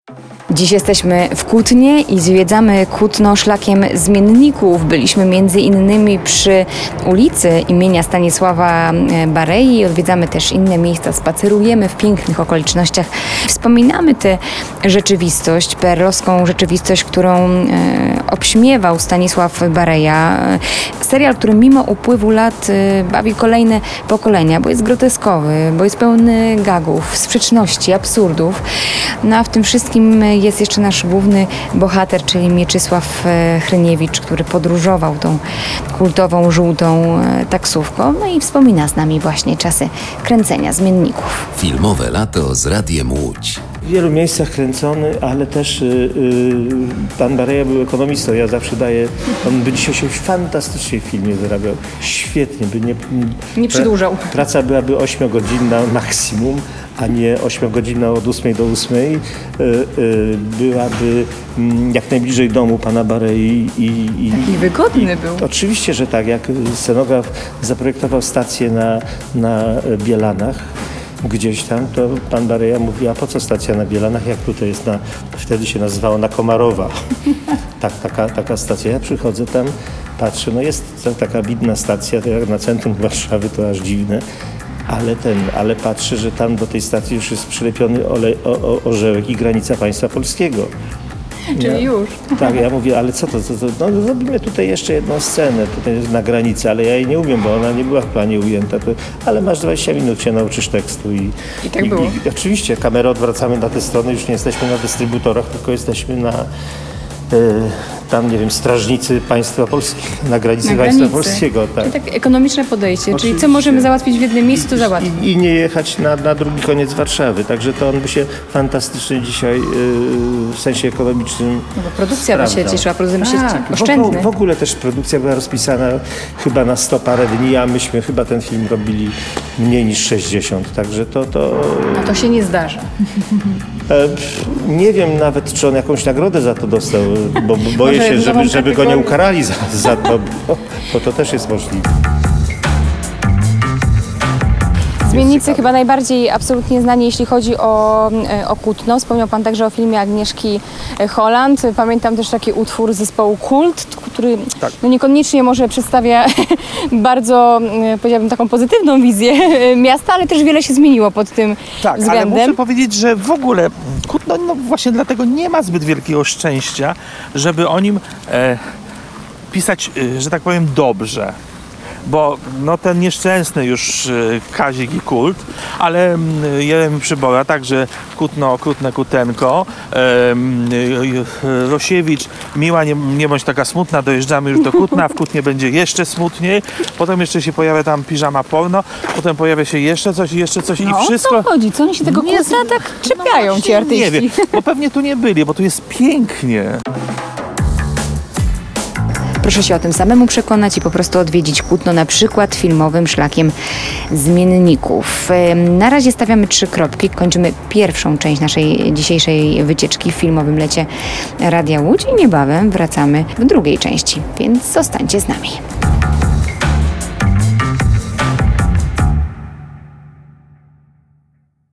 Dziś jesteśmy w Kutnie i zwiedzamy Kutno szlakiem zmienników. Byliśmy między innymi przy ulicy imienia Stanisława Barei. Odwiedzamy też inne miejsca, spacerujemy w pięknych okolicznościach. Wspominamy tę rzeczywistość, perlowską rzeczywistość, którą obśmiewał Stanisław Bareja. Serial, który mimo upływu lat bawi kolejne pokolenia, bo jest groteskowy, bo jest pełny gagów, sprzeczności, absurdów. No a w tym wszystkim jest jeszcze nasz główny bohater, czyli Mieczysław Hryniewicz, który podróżował tą kultową, żółtą taksówką, no i wspomina z nami właśnie czasy kręcenia zmienników. Filmowe lato z Radiem Łódź. W wielu miejscach kręcony, ale też pan Bareja był ekonomistą. Ja zawsze daję, on by dzisiaj się fantastycznie w filmie zarabiał. Świetnie, by Nie przedłużał. Praca byłaby 8-godzinna maksimum, a nie 8-godzinna od 8 do 8. Byłaby jak najbliżej domu pana Barei. Taki wygodny był. Oczywiście, że tak. Jak scenograf zaprojektował stację na Bielanach, gdzieś tam, to pan Bareja mówi, a po co stacja na Bielanach, jak tutaj jest wtedy się nazywało na Komarowa. Tak, taka stacja. Ja przychodzę tam, patrzę, no jest taka widna stacja, to jak na centrum Warszawy, to aż dziwne, ale patrzę, że tam do tej stacji już jest przylepiony orzełek i granica państwa polskiego. Czyli już. Tak, ja mówię, ale co to? No zrobimy tutaj jeszcze jedną scenę, tutaj na granicy, ale ja jej nie umiem, bo ona nie była w planie ujęta. Ale masz 20 minut, się nauczysz tekstu. I tak było. I oczywiście kamerę odwracamy na tę stronę, już nie jesteśmy na dystrybutorach, tylko jesteśmy na tam, nie wiem, strażnicy państwa polskiego, na granicy państwa polskiego. Tak. Czyli tak ekonomiczne podejście, Oczywiście. czyli co możemy załatwić w jednym miejscu, to załatwić. I nie jechać na drugi koniec Warszawy. Także to on by się fantastycznie dzisiaj w sensie ekonomicznym No bo produkcja by się sprawdzał. cieszyła, producent by się Tak, oszczędny. w ogóle też produkcja była rozpisana chyba na 100 parę dni, a myśmy chyba ten film robili mniej niż 60. Także A to się nie zdarza. Nie wiem nawet, czy on jakąś nagrodę za to dostał, bo boję się, żeby go nie ukarali za to, bo to też jest możliwe. Zmiennicy chyba najbardziej absolutnie znani, jeśli chodzi o Kutno. Wspomniał Pan także o filmie Agnieszki Holland. Pamiętam też taki utwór zespołu Kult, który no niekoniecznie może przedstawia bardzo, powiedziałabym, taką pozytywną wizję miasta, ale też wiele się zmieniło pod tym względem. Ale muszę powiedzieć, że w ogóle Kutno no właśnie dlatego nie ma zbyt wielkiego szczęścia, żeby o nim pisać, że tak powiem, dobrze. Bo no, ten nieszczęsny już Kazik i Kult, ale Jeremi Przybora, także Kutno, okrutne Kutenko, Rosiewicz, Miła, nie bądź taka smutna, dojeżdżamy już do Kutna, w Kutnie będzie jeszcze smutniej, potem jeszcze się pojawia tam piżama porno, potem pojawia się jeszcze coś i wszystko. O co chodzi? Co oni się tego Kutna tak czepiają, ci artyści? Nie wiem, bo pewnie tu nie byli, bo tu jest pięknie. Proszę się o tym samemu przekonać i po prostu odwiedzić Kutno, na przykład filmowym szlakiem zmienników. Na razie stawiamy 3 kropki, kończymy pierwszą część naszej dzisiejszej wycieczki w filmowym lecie Radia Łódź i niebawem wracamy w drugiej części, więc zostańcie z nami.